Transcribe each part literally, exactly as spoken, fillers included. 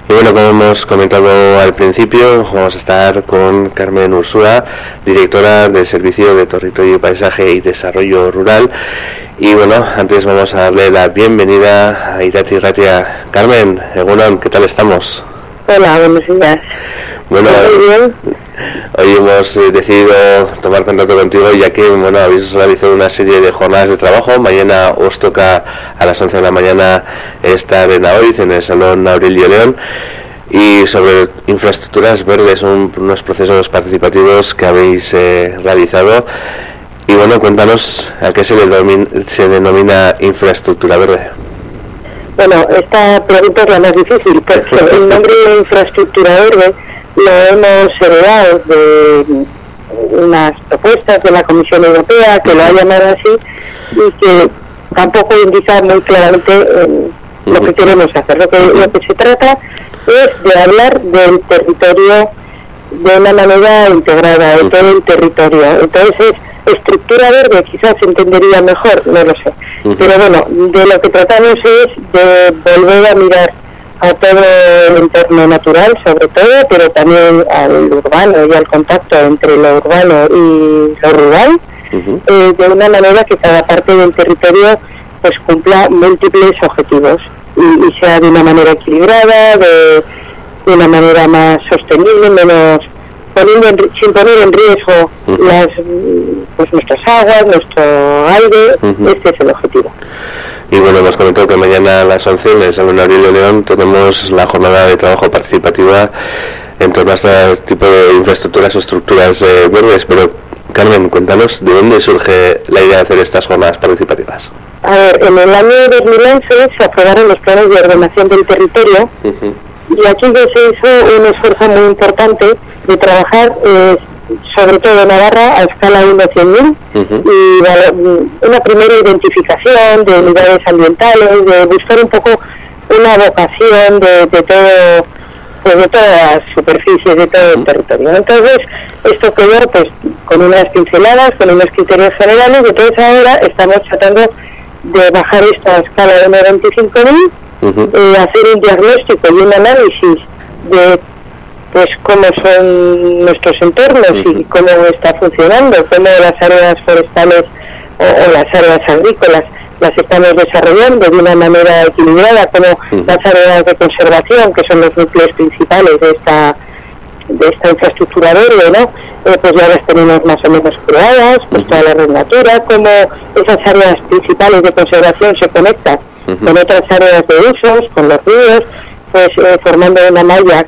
Y bueno, como hemos comentado al principio, vamos a estar con Carmen Ursúa, directora del Servicio de Territorio y Paisaje y Desarrollo Rural. Y bueno, antes vamos a darle la bienvenida a Irati Irratia. Carmen, Egunon, ¿qué tal estamos? Hola, buenos días. Bueno, muy bien. Hoy hemos eh, decidido tomar contacto contigo ya que bueno, habéis realizado una serie de jornadas de trabajo. Mañana os toca a las once de la mañana estar en Aoiz, en el Salón Aurelio León, y sobre infraestructuras verdes, son unos procesos participativos que habéis eh, realizado. Y bueno, cuéntanos a qué se, le domina, se denomina infraestructura verde. Bueno, esta pregunta es la más difícil, porque el nombre de infraestructura verde lo hemos heredado de unas propuestas de la Comisión Europea que lo ha llamado así y que tampoco indica muy claramente eh, lo que queremos hacer. Lo que, lo que se trata es de hablar del territorio de una manera integrada, de todo el territorio. Entonces, estructura verde quizás se entendería mejor, no lo sé. Pero bueno, de lo que tratamos es de volver a mirar a todo el entorno natural, sobre todo, pero también al urbano y al contacto entre lo urbano y lo rural, uh-huh. eh, de una manera que cada parte del territorio pues cumpla múltiples objetivos y, y sea de una manera equilibrada, de, de una manera más sostenible, menos poniendo en, sin poner en riesgo uh-huh. las pues nuestras aguas, nuestro aire. Uh-huh. Este es el objetivo. Y bueno, hemos comentado que mañana a las once en el Salón Aurelio León tenemos la jornada de trabajo participativa en torno a este tipo de infraestructuras o estructuras eh, verdes. Pero Carmen, cuéntanos de dónde surge la idea de hacer estas jornadas participativas. A ver, en el año dos mil once se aprobaron los planes de ordenación del territorio. Uh-huh. Y aquí ya se hizo un esfuerzo muy importante de trabajar eh, sobre todo en Navarra a escala uno a cien mil, uh-huh. y vale, una primera identificación de unidades ambientales, de buscar un poco una vocación de, de todo, pues de todas las superficies, de todo el territorio. Entonces, esto quedó pues con unas pinceladas, con unos criterios generales, y entonces ahora estamos tratando de bajar esta escala de uno a veinticinco mil, uh-huh. eh, hacer un diagnóstico y un análisis de pues cómo son nuestros entornos uh-huh. y cómo está funcionando, cómo las áreas forestales o, o las áreas agrícolas las estamos desarrollando de una manera equilibrada, como uh-huh. las áreas de conservación, que son los núcleos principales de esta de esta infraestructura verde, ¿no? Eh, pues ya las tenemos más o menos creadas, pues uh-huh. toda la red natura, cómo esas áreas principales de conservación se conectan uh-huh. con otras áreas de usos, con los ríos, pues eh, formando una malla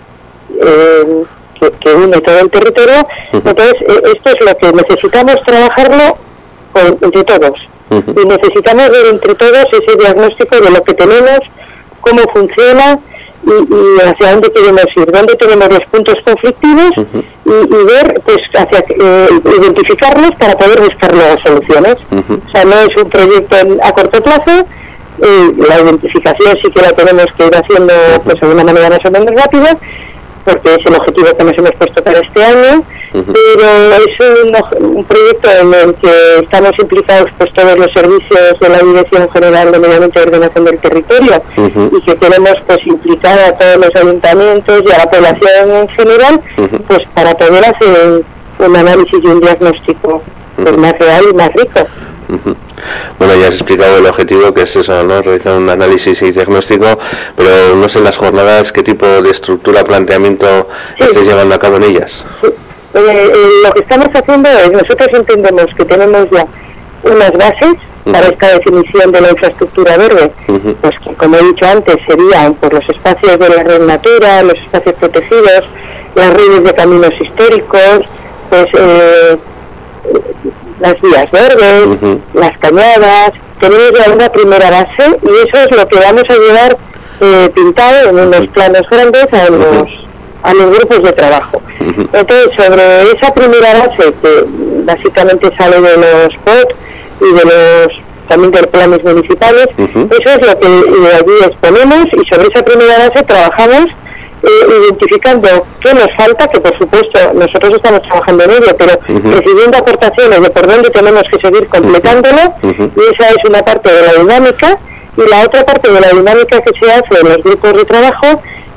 Eh, que, que une todo el territorio. Uh-huh. Entonces eh, esto es lo que necesitamos trabajarlo con, entre todos, uh-huh. y necesitamos ver entre todos ese diagnóstico de lo que tenemos, cómo funciona y, y hacia dónde queremos ir, dónde tenemos los puntos conflictivos, uh-huh. y, y ver, pues hacia eh, identificarlos para poder buscar luego soluciones. Uh-huh. O sea, no es un proyecto a corto plazo. Eh, la identificación sí que la tenemos que ir haciendo pues de una manera más o menos rápida, porque es el objetivo que nos hemos puesto para este año, uh-huh. pero es un, un proyecto en el que estamos implicados pues todos los servicios de la Dirección General de Medio Ambiente y Ordenación del Territorio, uh-huh. y que queremos pues implicar a todos los ayuntamientos y a la población en general, uh-huh. pues para poder hacer un análisis y un diagnóstico pues, uh-huh. más real y más rico. Uh-huh. Bueno, ya has explicado el objetivo, que es eso, ¿no? Realizar un análisis y diagnóstico, pero no sé en las jornadas qué tipo de estructura, planteamiento sí. estáis llevando a cabo en ellas. Sí. Eh, eh, lo que estamos haciendo es, nosotros entendemos que tenemos ya unas bases uh-huh. para esta definición de la infraestructura verde, uh-huh. pues que como he dicho antes serían pues, los espacios de la red natura, los espacios protegidos, las redes de caminos históricos, pues eh, las vías verdes, uh-huh. las cañadas. Tenemos ya una primera base y eso es lo que vamos a llevar eh, pintado en unos planos grandes a los, uh-huh. a los grupos de trabajo. Uh-huh. Entonces, sobre esa primera base, que básicamente sale de los P O T y de los también de los planes municipales, uh-huh. eso es lo que eh, allí exponemos, y sobre esa primera base trabajamos Eh, identificando qué nos falta, que por supuesto nosotros estamos trabajando en ello, pero uh-huh. recibiendo aportaciones de por dónde tenemos que seguir completándolo, uh-huh. y esa es una parte de la dinámica. Y la otra parte de la dinámica que se hace en los grupos de trabajo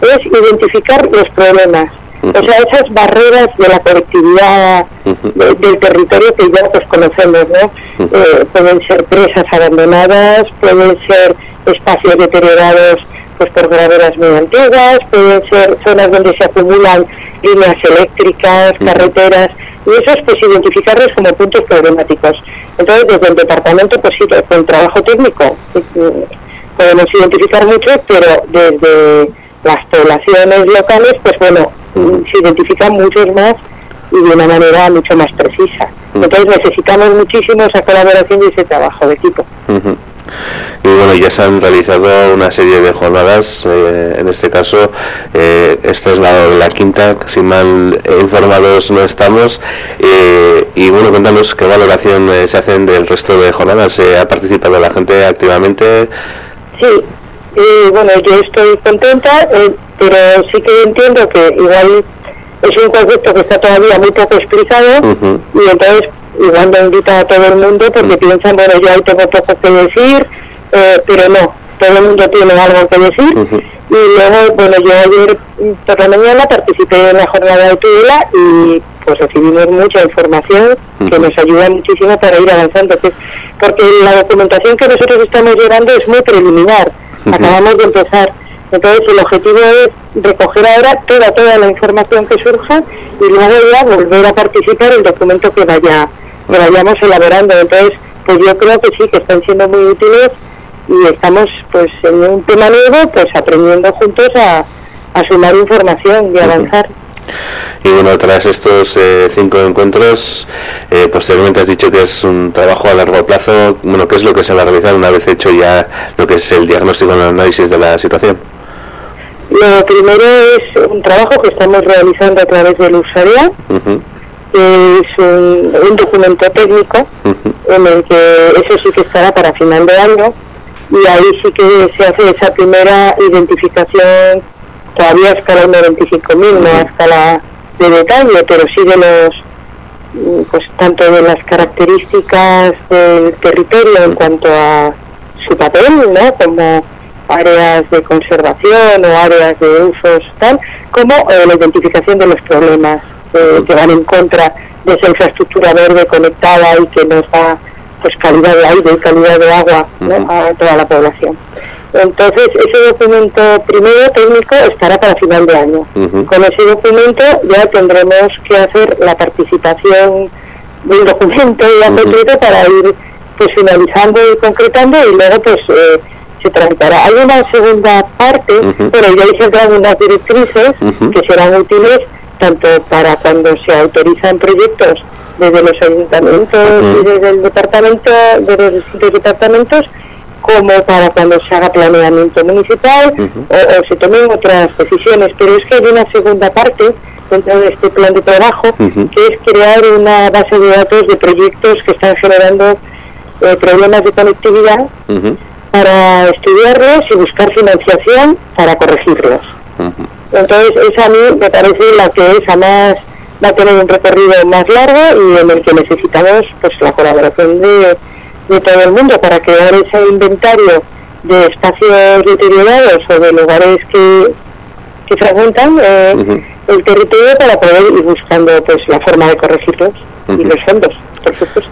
es identificar los problemas. O sea, esas barreras de la conectividad de, del territorio que ya pues conocemos, ¿no? Eh, pueden ser presas abandonadas, pueden ser espacios deteriorados pues por graveras muy antiguas, pueden ser zonas donde se acumulan líneas eléctricas, carreteras, y esos pues identificarlos como puntos problemáticos. Entonces, desde el departamento, pues sí, con trabajo técnico podemos identificar mucho, pero desde las poblaciones locales, pues bueno, se identifican muchos más y de una manera mucho más precisa. Entonces necesitamos muchísimo esa colaboración y ese trabajo de equipo. Uh-huh. Y bueno, ya se han realizado una serie de jornadas, eh, en este caso, eh, esta es la, la quinta, si mal informados no estamos, eh, y bueno, cuéntanos qué valoración eh, se hacen del resto de jornadas. ¿Se ha participado la gente activamente? Sí, eh, bueno, yo estoy contenta, eh, pero sí que entiendo que igual es un concepto que está todavía muy poco explicado, uh-huh. y entonces igual me invita a todo el mundo porque uh-huh. piensan, bueno, yo ahí tengo poco que decir, eh, pero no, todo el mundo tiene algo que decir. Uh-huh. Y luego, bueno, yo ayer por la mañana participé en la jornada de Tudela y pues recibimos mucha información uh-huh. que nos ayuda muchísimo para ir avanzando, porque la documentación que nosotros estamos llevando es muy preliminar, uh-huh. acabamos de empezar. Entonces el objetivo es recoger ahora toda toda la información que surja y luego ya volver a participar en el documento que vaya que vayamos elaborando. Entonces, pues yo creo que sí, que están siendo muy útiles y estamos pues en un tema nuevo, pues aprendiendo juntos a, a sumar información y avanzar. Y bueno, tras estos eh, cinco encuentros, eh, posteriormente has dicho que es un trabajo a largo plazo. Bueno, ¿qué es lo que se va a realizar una vez hecho ya lo que es el diagnóstico y el análisis de la situación? Lo primero es un trabajo que estamos realizando a través del Usarea. Uh-huh. Es un, un documento técnico uh-huh. en el que eso sí que estará para final de año, y ahí sí que se hace esa primera identificación, todavía a escala uno veinticinco mil, uh-huh. no a escala de detalle, pero sí de los, pues tanto de las características del territorio en cuanto a su papel, ¿no? Como áreas de conservación o áreas de usos tal, como eh, la identificación de los problemas eh, que van en contra de esa infraestructura verde conectada y que nos da pues calidad de aire y calidad de agua, ¿no? a toda la población. Entonces ese documento primero técnico estará para final de año. Uh-huh. Con ese documento ya tendremos que hacer la participación del documento ya uh-huh. completo para ir pues finalizando y concretando, y luego pues eh, se tramitará. Hay una segunda parte, uh-huh. bueno, ya se entraron unas directrices uh-huh. que serán útiles tanto para cuando se autorizan proyectos desde los ayuntamientos uh-huh. y desde el departamento, de los distintos departamentos, como para cuando se haga planeamiento municipal uh-huh. o, o se tomen otras decisiones. Pero es que hay una segunda parte dentro de este plan de trabajo uh-huh. que es crear una base de datos de proyectos que están generando eh, problemas de conectividad uh-huh. para estudiarlos y buscar financiación para corregirlos. Uh-huh. Entonces esa a mí me parece la que es a más, va a tener un recorrido más largo y en el que necesitamos pues la colaboración de, de todo el mundo para crear ese inventario de espacios deteriorados o de lugares que, que fragmentan eh, uh-huh. el territorio, para poder ir buscando pues la forma de corregirlos uh-huh. y los fondos, por supuesto.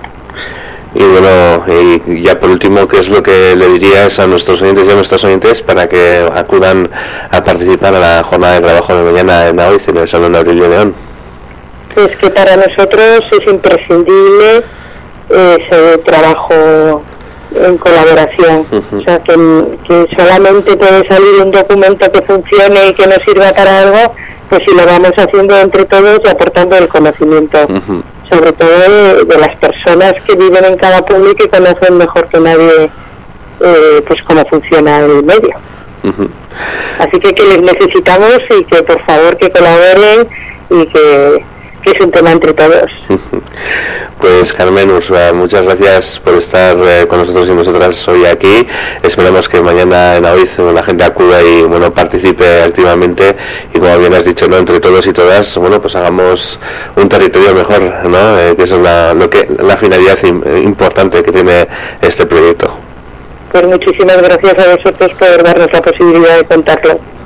Y bueno, y ya por último, ¿qué es lo que le dirías a nuestros oyentes y a nuestras oyentes para que acudan a participar a la jornada de trabajo de mañana en Aoiz, en el Salón de Aurelio León? Pues que para nosotros es imprescindible ese trabajo en colaboración. Uh-huh. O sea, que, que solamente puede salir un documento que funcione y que nos sirva para algo, pues si lo vamos haciendo entre todos y aportando el conocimiento. Uh-huh. Sobre todo de, de las personas que viven en cada pueblo y que conocen mejor que nadie eh, pues cómo funciona el medio. Uh-huh. Así que que les necesitamos y que por favor que colaboren y que, que es un tema entre todos. Uh-huh. Pues Carmen Ursula, muchas gracias por estar eh, con nosotros y nosotras hoy aquí. Esperemos que mañana en Aoiz la gente acuda y bueno participe activamente, y como bien has dicho, no entre todos y todas, bueno pues hagamos un territorio mejor, ¿no? Eh, que es la, lo que la finalidad importante que tiene este proyecto. Pues muchísimas gracias a vosotros por darnos la posibilidad de contarlo.